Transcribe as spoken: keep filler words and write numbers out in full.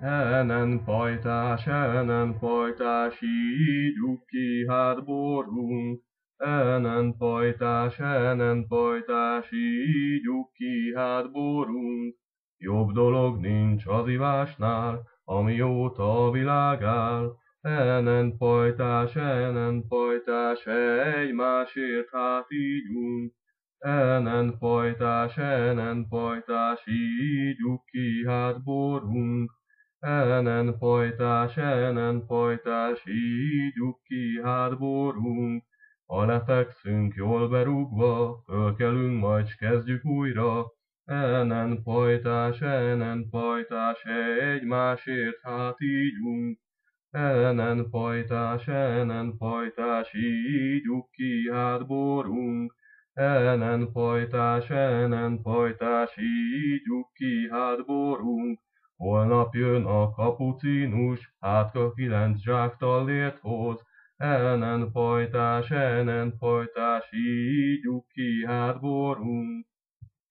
Ellen pajtás, ellen pajtás, ígyuk ki hát borunk. Ellen pajtás, ellen pajtás, ígyuk ki hát borunk. Jobb dolog nincs az ivásnál, amióta a világ áll. Ellen pajtás, ellen pajtás, egymásért hát ígyunk. Ellen pajtás, ellen pajtás, ígyuk ki hát borunk. Ellen pajtás, ellen pajtás, ígyuk ki hát borunk. Ha lefekszünk jól berúgva, fölkelünk, majd s kezdjük újra. Ellen pajtás, ellen pajtás, egymásért hát ígyunk. Ellen pajtás, ellen pajtás, ígyuk ki hát borunk. Ellen pajtás, ellen pajtás, ígyuk ki hát borunk. Holnap jön a kapucinus, hát a kilenc zsák tallért hoz. Ellen pajtás, ellen pajtás, ígyuk ki hát borunk.